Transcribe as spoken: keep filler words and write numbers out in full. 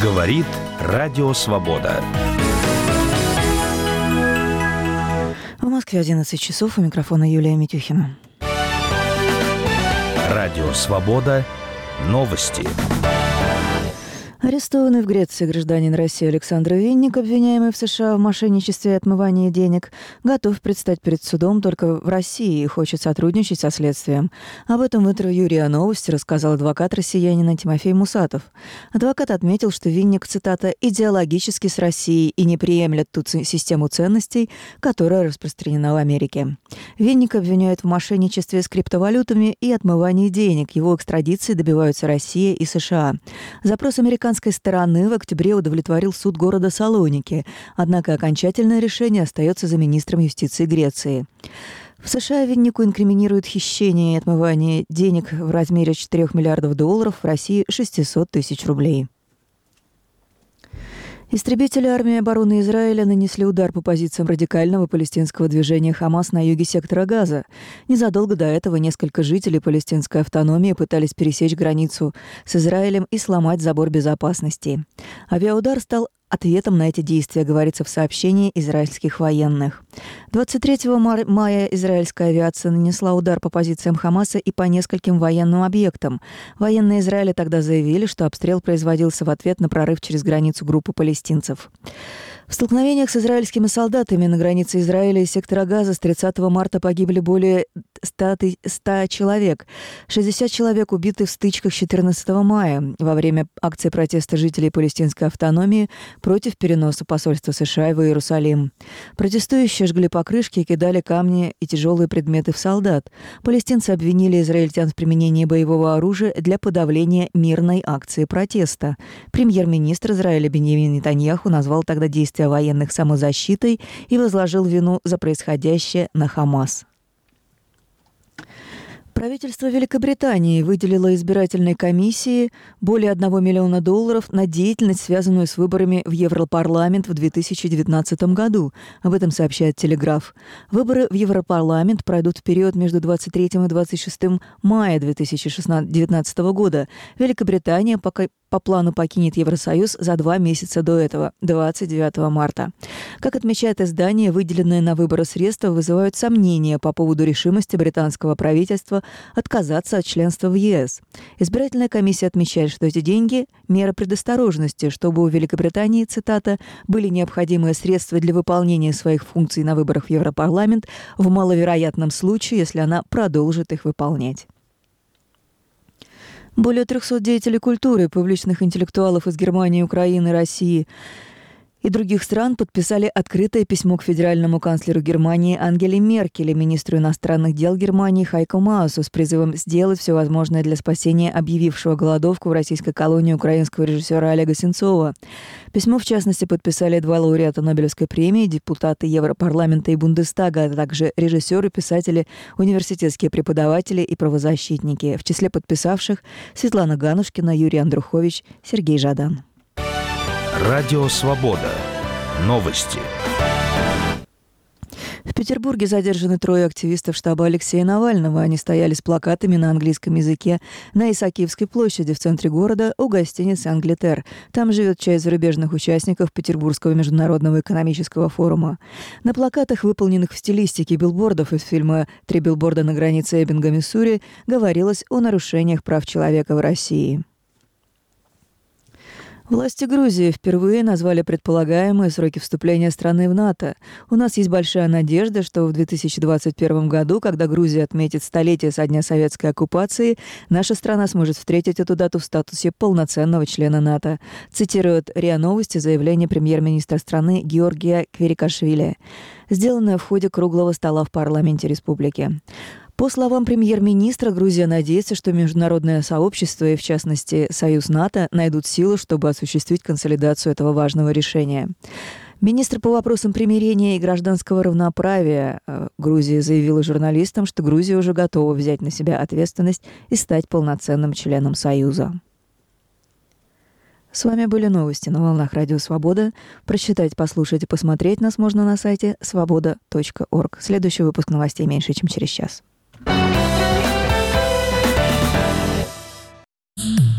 Говорит Радио Свобода. В Москве одиннадцать часов. У микрофона Юлия Митюхина. Радио Свобода. Новости. Арестованный в Греции гражданин России Александр Винник, обвиняемый в США в мошенничестве и отмывании денег, готов предстать перед судом только в России и хочет сотрудничать со следствием. Об этом в интервью РИА Новости рассказал адвокат россиянина Тимофей Мусатов. Адвокат отметил, что Винник, цитата, «идеологически с Россией и не приемлет ту систему ценностей, которая распространена в Америке». Винника обвиняют в мошенничестве с криптовалютами и отмывании денег. Его экстрадиции добиваются Россия и США. Запрос американцев стороны в октябре удовлетворил суд города Салоники, однако окончательное решение остается за министром юстиции Греции. В США Виннику инкриминируют хищение и отмывание денег в размере четырёх миллиардов долларов, в России шестьсот тысяч рублей. Истребители армии обороны Израиля нанесли удар по позициям радикального палестинского движения «Хамас» на юге сектора Газа. Незадолго до этого несколько жителей палестинской автономии пытались пересечь границу с Израилем и сломать забор безопасности. Авиаудар стал ответом на эти действия, говорится в сообщении израильских военных. двадцать третьего мая израильская авиация нанесла удар по позициям Хамаса и по нескольким военным объектам. Военные Израиля тогда заявили, что обстрел производился в ответ на прорыв через границу группы палестинцев. В столкновениях с израильскими солдатами на границе Израиля и сектора Газа с тридцатого марта погибли более ста человек. шестьдесят человек убиты в стычках с четырнадцатого мая во время акции протеста жителей палестинской автономии против переноса посольства США в Иерусалим. Протестующие жгли покрышки и кидали камни и тяжелые предметы в солдат. Палестинцы обвинили израильтян в применении боевого оружия для подавления мирной акции протеста. Премьер-министр Израиля Биньямин Нетаньяху назвал тогда действия военных самозащитой и возложил вину за происходящее на Хамас. Правительство Великобритании выделило избирательной комиссии более одного миллиона долларов на деятельность, связанную с выборами в Европарламент в две тысячи девятнадцатом году. Об этом сообщает «Телеграф». Выборы в Европарламент пройдут в период между двадцать третьим и двадцать шестым мая две тысячи девятнадцатого года. Великобритания пока по плану покинет Евросоюз за два месяца до этого, двадцать девятого марта. Как отмечает издание, выделенные на выборы средства вызывают сомнения по поводу решимости британского правительства отказаться от членства в ЕС. Избирательная комиссия отмечает, что эти деньги – мера предосторожности, чтобы у Великобритании, цитата, «были необходимые средства для выполнения своих функций на выборах в Европарламент в маловероятном случае, если она продолжит их выполнять». Более трехсот деятелей культуры, публичных интеллектуалов из Германии, Украины, России и других стран подписали открытое письмо к федеральному канцлеру Германии Ангеле Меркель и министру иностранных дел Германии Хайко Маасу с призывом сделать все возможное для спасения объявившего голодовку в российской колонии украинского режиссера Олега Сенцова. Письмо, в частности, подписали два лауреата Нобелевской премии, депутаты Европарламента и Бундестага, а также режиссеры, писатели, университетские преподаватели и правозащитники. В числе подписавших Светлана Ганушкина, Юрий Андрухович, Сергей Жадан. Радио Свобода. Новости. В Петербурге задержаны трое активистов штаба Алексея Навального. Они стояли с плакатами на английском языке на Исаакиевской площади в центре города у гостиницы «Англитер». Там живет часть зарубежных участников Петербургского международного экономического форума. На плакатах, выполненных в стилистике билбордов из фильма «Три билборда на границе Эббинга, Миссури», говорилось о нарушениях прав человека в России. Власти Грузии впервые назвали предполагаемые сроки вступления страны в НАТО. У нас есть большая надежда, что в две тысячи двадцать первом году, когда Грузия отметит столетие со дня советской оккупации, наша страна сможет встретить эту дату в статусе полноценного члена НАТО. Цитирует РИА Новости заявление премьер-министра страны Георгия Кверикашвили, сделанное в ходе круглого стола в парламенте республики. По словам премьер-министра, Грузия надеется, что международное сообщество и, в частности, Союз НАТО найдут силы, чтобы осуществить консолидацию этого важного решения. Министр по вопросам примирения и гражданского равноправия Грузии заявила журналистам, что Грузия уже готова взять на себя ответственность и стать полноценным членом Союза. С вами были новости на волнах Радио Свобода. Прочитать, послушать и посмотреть нас можно на сайте свобода точка орг. Следующий выпуск новостей меньше, чем через час.